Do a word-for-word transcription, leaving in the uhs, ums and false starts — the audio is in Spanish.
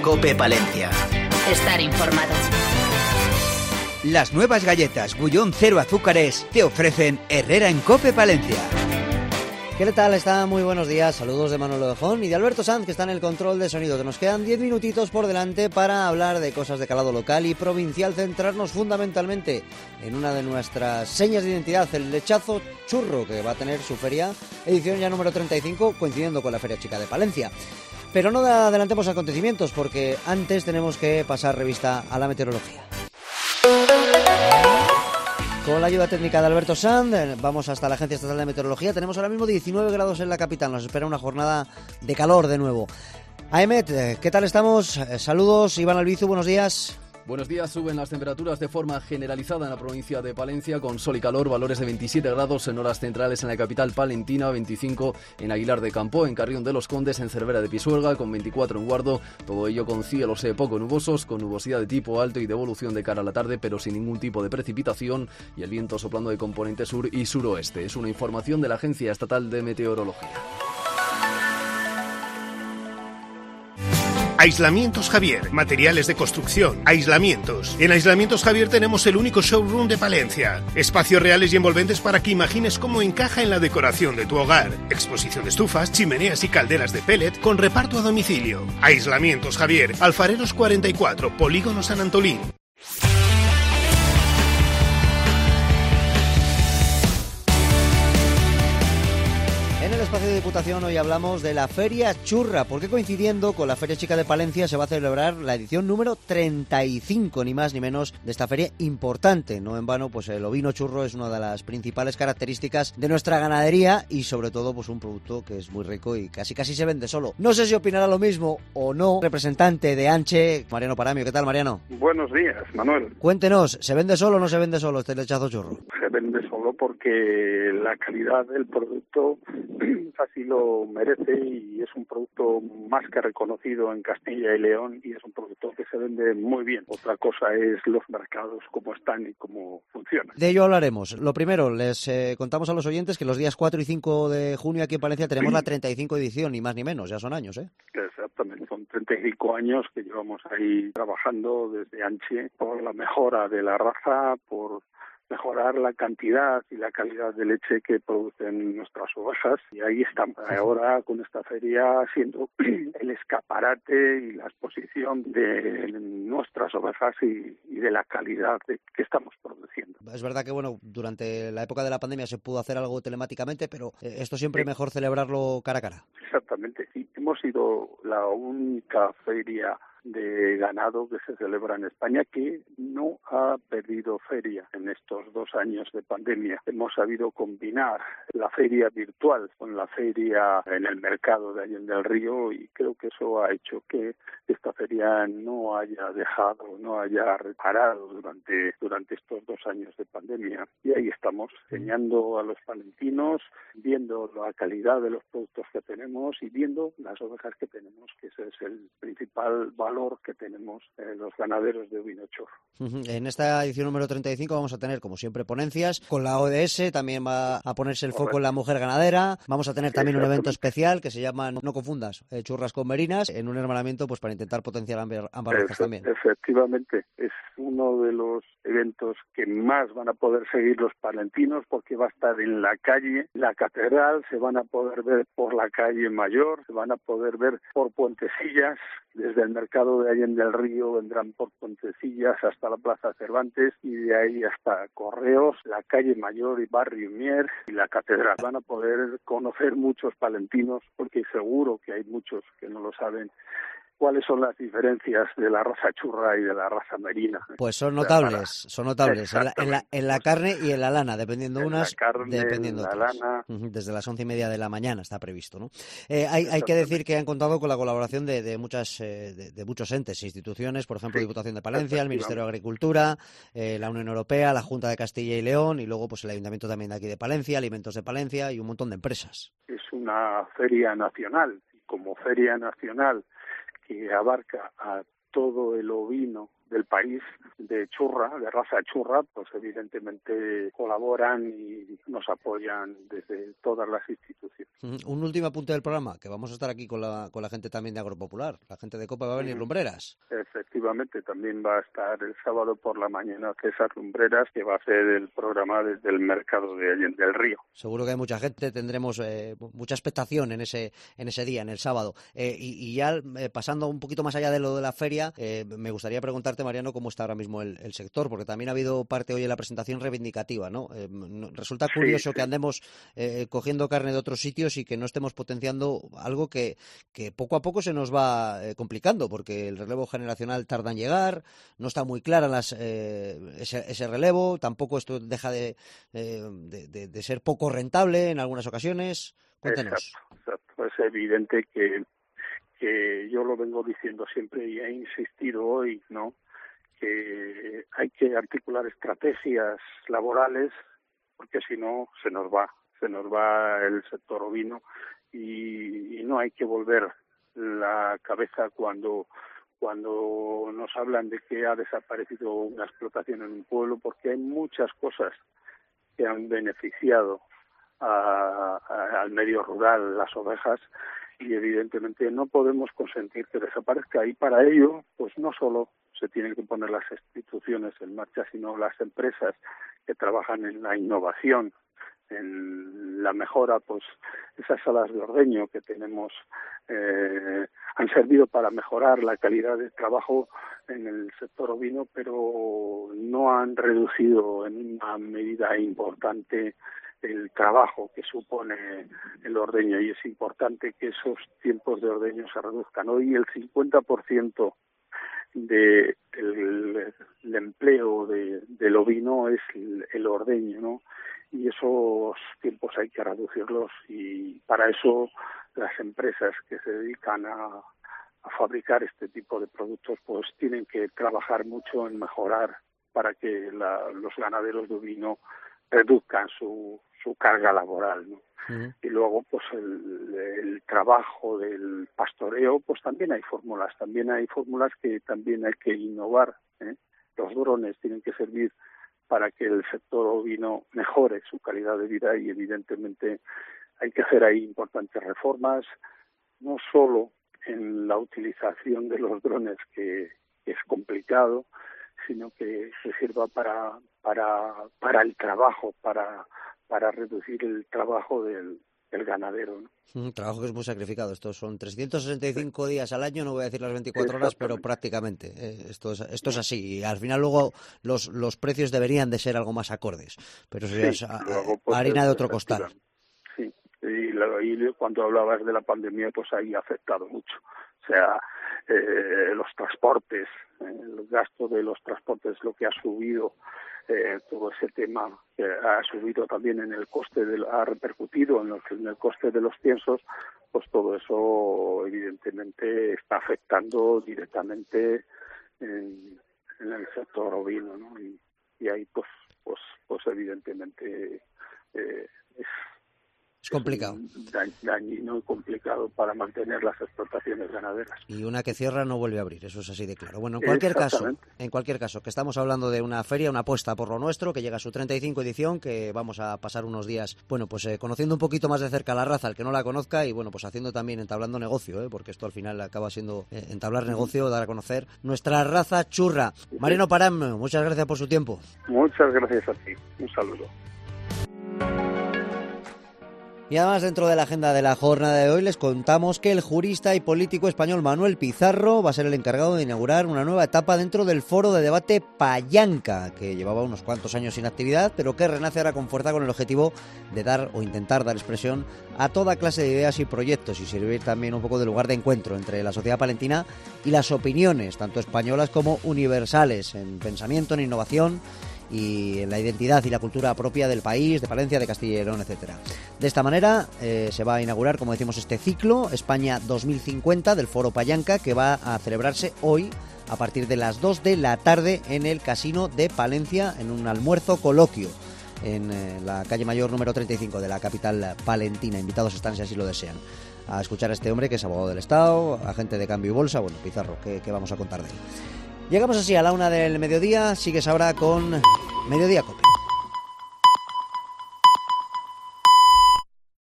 COPE Palencia. Estar informado. Las nuevas galletas Bullón Cero Azúcares te ofrecen Herrera en COPE Palencia. ¿Qué tal? Está muy buenos días. Saludos de Manolo Dejón y de Alberto Sanz, que está en el control de sonido. Que nos quedan diez minutitos por delante para hablar de cosas de calado local y provincial, centrarnos fundamentalmente en una de nuestras señas de identidad, el lechazo churro, que va a tener su feria, edición ya número treinta y cinco, coincidiendo con la Feria Chica de Palencia. Pero no adelantemos acontecimientos, porque antes tenemos que pasar revista a la meteorología. Con la ayuda técnica de Alberto Sanz, vamos hasta la Agencia Estatal de Meteorología. Tenemos ahora mismo diecinueve grados en la capital, nos espera una jornada de calor de nuevo. Aemet, ¿qué tal estamos? Saludos, Iván Albizu, buenos días. Buenos días. Suben las temperaturas de forma generalizada en la provincia de Palencia, con sol y calor, valores de veintisiete grados en horas centrales en la capital palentina, veinticinco en Aguilar de Campo, en Carrión de los Condes, en Cervera de Pisuerga, con veinticuatro en Guardo, todo ello con cielos eh, poco nubosos, con nubosidad de tipo alto y de evolución de cara a la tarde, pero sin ningún tipo de precipitación, y el viento soplando de componente sur y suroeste. Es una información de la Agencia Estatal de Meteorología. Aislamientos Javier, materiales de construcción, aislamientos. En Aislamientos Javier tenemos el único showroom de Palencia. Espacios reales y envolventes para que imagines cómo encaja en la decoración de tu hogar. Exposición de estufas, chimeneas y calderas de pellet con reparto a domicilio. Aislamientos Javier, Alfareros cuarenta y cuatro, Polígono San Antolín. En el espacio de Diputación hoy hablamos de la Feria Churra, porque coincidiendo con la Feria Chica de Palencia se va a celebrar la edición número treinta y cinco, ni más ni menos, de esta feria importante. No en vano, pues el ovino churro es una de las principales características de nuestra ganadería y sobre todo pues un producto que es muy rico y casi casi se vende solo. No sé si opinará lo mismo o no. Representante de Anche, Mariano Paramio. ¿Qué tal, Mariano? Buenos días, Manuel. Cuéntenos, ¿se vende solo o no se vende solo este lechazo churro? Se vende solo porque la calidad del producto así lo merece y es un producto más que reconocido en Castilla y León y es un producto que se vende muy bien. Otra cosa es los mercados, cómo están y cómo funcionan. De ello hablaremos. Lo primero, les eh, contamos a los oyentes que los días cuatro y cinco de junio aquí en Palencia tenemos la treinta y cinco edición, ni más ni menos, ya son años, ¿eh? Exactamente, son treinta y cinco años que llevamos ahí trabajando desde Anche por la mejora de la raza, por mejorar la cantidad y la calidad de leche que producen nuestras ovejas, y ahí estamos ahora con esta feria siendo el escaparate y la exposición de nuestras ovejas y, y de la calidad de, que estamos produciendo. Es verdad que bueno, durante la época de la pandemia se pudo hacer algo telemáticamente, pero esto siempre es sí. mejor celebrarlo cara a cara. Exactamente, sí. Hemos sido la única feria de ganado que se celebra en España que no ha perdido feria en estos dos años de pandemia. Hemos sabido combinar la feria virtual con la feria en el mercado de Allende del Río y creo que eso ha hecho que esta feria no haya dejado, no haya reparado durante, durante estos dos años de pandemia. Y ahí estamos, enseñando a los palentinos, viendo la calidad de los productos que tenemos y viendo las ovejas que tenemos, que ese es el principal valor que tenemos eh, los ganaderos de ovino churro. Uh-huh. En esta edición número treinta y cinco vamos a tener, como siempre, ponencias. Con la O D S también va a ponerse el foco en la mujer ganadera. Vamos a tener también un evento especial que se llama, no confundas, eh, churras con merinas, en un hermanamiento pues para intentar potenciar ambas, ambas razas también. Efectivamente, es uno de los eventos que más van a poder seguir los palentinos porque va a estar en la calle, la catedral, se van a poder ver por la calle Mayor, se van a poder ver por Puentecillas, desde el mercado de Allende del Río vendrán por Puentecillas hasta la Plaza Cervantes y de ahí hasta Correos, la calle Mayor y Barrio Mier y la catedral. Van a poder conocer muchos palentinos porque seguro que hay muchos que no lo saben. ¿Cuáles son las diferencias de la raza churra y de la raza merina? Pues son notables, son notables, en la, en, la, en la carne y en la lana, dependiendo en unas, la carne, dependiendo la otras. Lana. Desde las once y media de la mañana está previsto, ¿no? Eh, hay, hay que decir que han contado con la colaboración de, de muchas, eh, de, de muchos entes e instituciones, por ejemplo, sí, Diputación de Palencia, el Ministerio de Agricultura, eh, la Unión Europea, la Junta de Castilla y León y luego pues el Ayuntamiento también de aquí de Palencia, Alimentos de Palencia y un montón de empresas. Es una feria nacional y como feria nacional que abarca a todo el ovino del país de churra, de raza churra, pues evidentemente colaboran y nos apoyan desde todas las instituciones. Un último apunte del programa, que vamos a estar aquí con la con la gente también de Agropopular. La gente de Copa va a venir, Lumbreras. Efectivamente, también va a estar el sábado por la mañana César Lumbreras, que va a hacer el programa desde el mercado de Allende del Río. Seguro que hay mucha gente, tendremos eh, mucha expectación en ese en ese día, en el sábado. Eh, y, y ya eh, pasando un poquito más allá de lo de la feria, eh, me gustaría preguntarte, Mariano, cómo está ahora mismo el, el sector, porque también ha habido parte hoy en la presentación reivindicativa, ¿no? Eh, resulta curioso sí, sí. que andemos eh, cogiendo carne de otros sitios y que no estemos potenciando algo que, que poco a poco se nos va eh, complicando, porque el relevo generacional tarda en llegar, no está muy clara las, eh, ese, ese relevo, tampoco esto deja de, eh, de, de, de ser poco rentable en algunas ocasiones. Cuéntenos. Exacto, exacto. Es evidente que, que yo lo vengo diciendo siempre y he insistido hoy, ¿no?, que hay que articular estrategias laborales, porque si no se nos va, se nos va el sector ovino y, y no hay que volver la cabeza cuando cuando nos hablan de que ha desaparecido una explotación en un pueblo, porque hay muchas cosas que han beneficiado a, a, al medio rural, las ovejas, y evidentemente no podemos consentir que desaparezca. Y para ello, pues no solo se tienen que poner las instituciones en marcha, sino las empresas que trabajan en la innovación, en la mejora. Pues esas salas de ordeño que tenemos eh, han servido para mejorar la calidad de trabajo en el sector ovino, pero no han reducido en una medida importante el trabajo que supone el ordeño, y es importante que esos tiempos de ordeño se reduzcan. Hoy el cincuenta por ciento de el, el empleo de, del ovino es el, el ordeño, ¿no? Y esos tiempos hay que reducirlos, y para eso las empresas que se dedican a, a fabricar este tipo de productos pues tienen que trabajar mucho en mejorar para que la, los ganaderos de ovino reduzcan su, su carga laboral, ¿no? Uh-huh. Y luego pues el, el trabajo del pastoreo, pues también hay fórmulas, también hay fórmulas que también hay que innovar, ¿eh? Los drones tienen que servir para que el sector ovino mejore su calidad de vida, y evidentemente hay que hacer ahí importantes reformas, no solo en la utilización de los drones, que, que es complicado, sino que se sirva para para para el trabajo, para para reducir el trabajo del, del ganadero, ¿no? Un trabajo que es muy sacrificado. Estos son trescientos sesenta y cinco días al año, no voy a decir las veinticuatro horas, pero prácticamente. Eh, esto es esto es así. Y al final luego los los precios deberían de ser algo más acordes, pero eso ya sí, es a, luego, pues, harina de otro costal. Sí, y, lo, y cuando hablabas de la pandemia, pues ahí ha afectado mucho. O sea, eh, los transportes, eh, el gasto de los transportes, lo que ha subido, eh, todo ese tema que ha subido también en el coste, de, ha repercutido en, los, en el coste de los piensos, pues todo eso evidentemente está afectando directamente en, en el sector ovino, ¿no? Y, y ahí pues pues pues evidentemente eh, es Es complicado. Es dañino y complicado para mantener las explotaciones ganaderas. Y una que cierra no vuelve a abrir, eso es así de claro. Bueno, en cualquier caso, en cualquier caso, que estamos hablando de una feria, una apuesta por lo nuestro, que llega a su treinta y cinco edición, que vamos a pasar unos días, bueno, pues eh, conociendo un poquito más de cerca la raza, al que no la conozca, y bueno, pues haciendo también, entablando negocio, ¿eh? Porque esto al final acaba siendo eh, entablar negocio, dar a conocer nuestra raza churra. Sí. Mariano Parán, muchas gracias por su tiempo. Muchas gracias a ti. Un saludo. Y además, dentro de la agenda de la jornada de hoy, les contamos que el jurista y político español Manuel Pizarro va a ser el encargado de inaugurar una nueva etapa dentro del foro de debate Payanca, que llevaba unos cuantos años sin actividad, pero que renace ahora con fuerza con el objetivo de dar o intentar dar expresión a toda clase de ideas y proyectos, y servir también un poco de lugar de encuentro entre la sociedad palentina y las opiniones, tanto españolas como universales, en pensamiento, en innovación y en la identidad y la cultura propia del país, de Palencia, de Castilla y León, etcétera. De esta manera eh, se va a inaugurar, como decimos, este ciclo España dos mil cincuenta del Foro Payanca, que va a celebrarse hoy a partir de las dos de la tarde en el Casino de Palencia, en un almuerzo coloquio en eh, la calle Mayor número treinta y cinco de la capital palentina. Invitados están, si así lo desean, a escuchar a este hombre que es abogado del Estado, agente de cambio y bolsa. Bueno, Pizarro, ¿qué, qué vamos a contar de él? Llegamos así a la una del mediodía, sigues ahora con Mediodía Cope.